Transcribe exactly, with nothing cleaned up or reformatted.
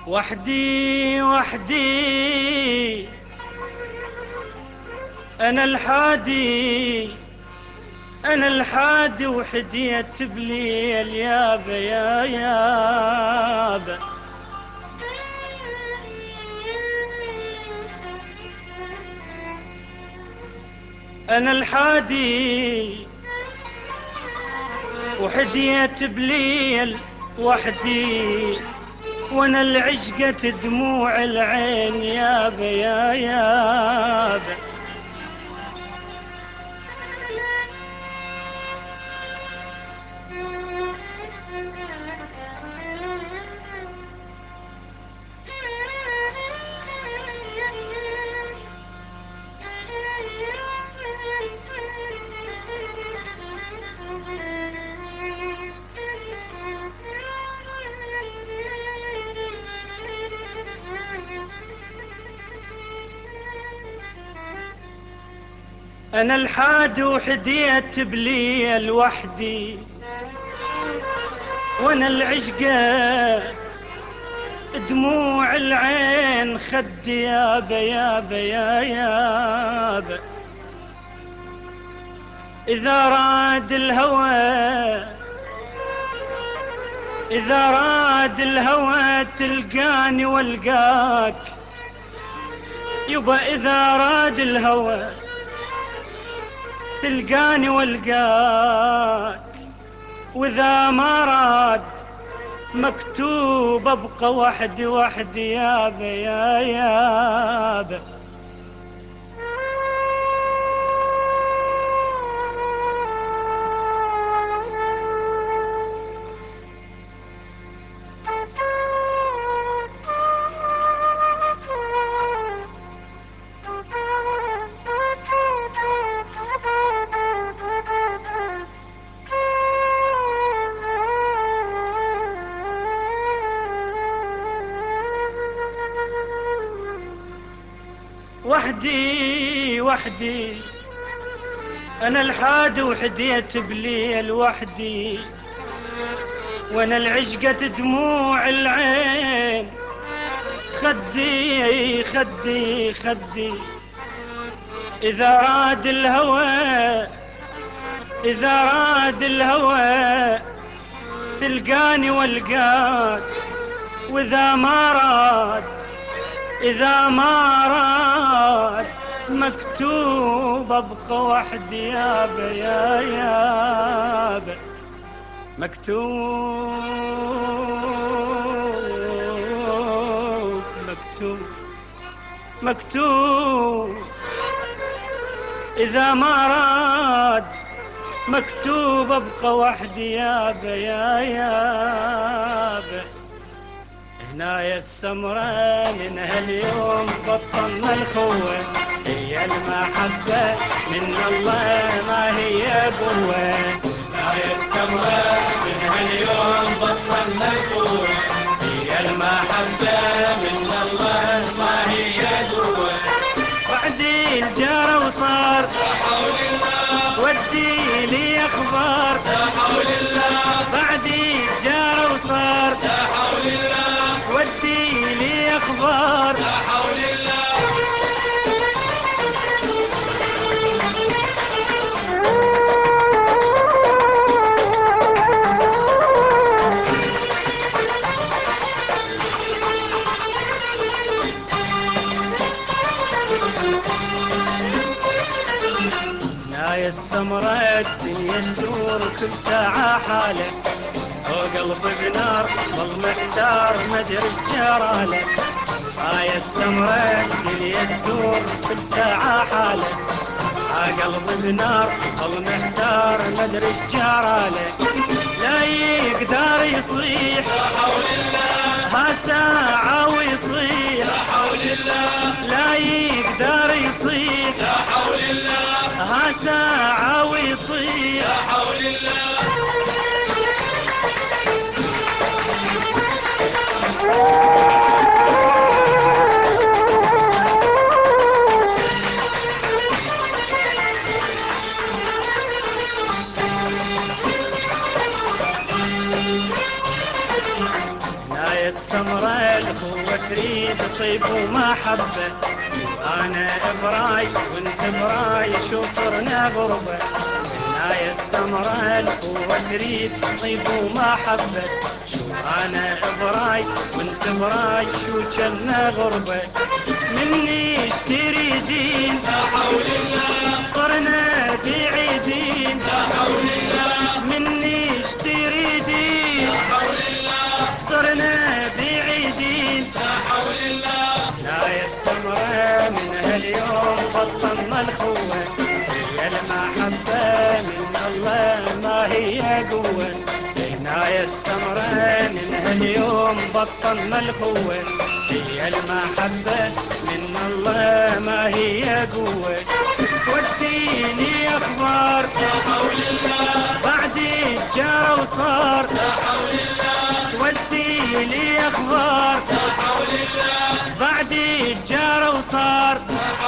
وحدي وحدي أنا الحادي، أنا الحادي وحديت بليل يابا يا يابا. أنا الحادي وحديت بليل وحدي، وانا العشقة دموع العين يابا يا يابا. أنا الحاد وحديت بليل وحدي، وانا العشقة دموع العين خدي يابا يابا يا يابا. إذا راد الهوى إذا راد الهوى تلقاني والقاك يبا، إذا راد الهوى تلقاني والقاك، واذا ما راد مكتوب ابقى وحدي وحدي يابا يا يابا. وحدي وحدي أنا الحاد وحديت بليل وحدي، وانا العشقة دموع العين خدي خدي خدي. إذا راد الهوى إذا راد الهوى تلقاني والقاك، واذا ما راد إذا ما راد مكتوب أبقى وحدي يابا يا يابا. مكتوب مكتوب مكتوب إذا ما راد مكتوب أبقى وحدي يابا يا يابا. هنا يا السمرة من هاليوم بطلنا الخوة، هي المحبة من الله ما هي قوة. هنا يا السمرة من هاليوم بطلنا الخوة، هي المحبة من الله ما هي قوة. وعدي الجار وصار لا حول الله، ودي لي اخبار لا حول الله. بعدي الجار وصار لا حول الله، ودي لي اخبار لا حول الله. يا السمرة الدنيا تدور كل ساعة حالة، وقلبي بنار ظل محتار مدري الجراله. هاي السمرة الدنيا تدور كل ساعة حالة، قلبي بنار ظل محتار مدري الجراله. لا يقدر يصيح لا حول الله، ها ساعة ويصيح لا حول الله. لا يقدر يصيح لا حول الله، ها ساعة ويصيح لا حول الله. يا السمرة الخوف تريد طيب ومحبة. أنا براي وانت براي شو صرنا غربة. الناية السمراء القوة تريد طيب ومحبة. شو أنا براي وانت براي شو جنة غربة. مني تريدين لا حول الله صرنا بعيدين لا حول الله. مني تريدين لا حول الله صرنا بعيدين لا حول الله. ناية السمراء من هاليوم بطلنا الخوة. هي المحبة من الله ما هي قوة. ناية السمراء من هاليوم بطلنا الخوة. هي المحبة من الله ما هي قوة. وديني اخبار لا حول الله بعد جاء وصار لا حول الله. وديني اخبار لا حول الله بعد جاء وصار لا حول الله.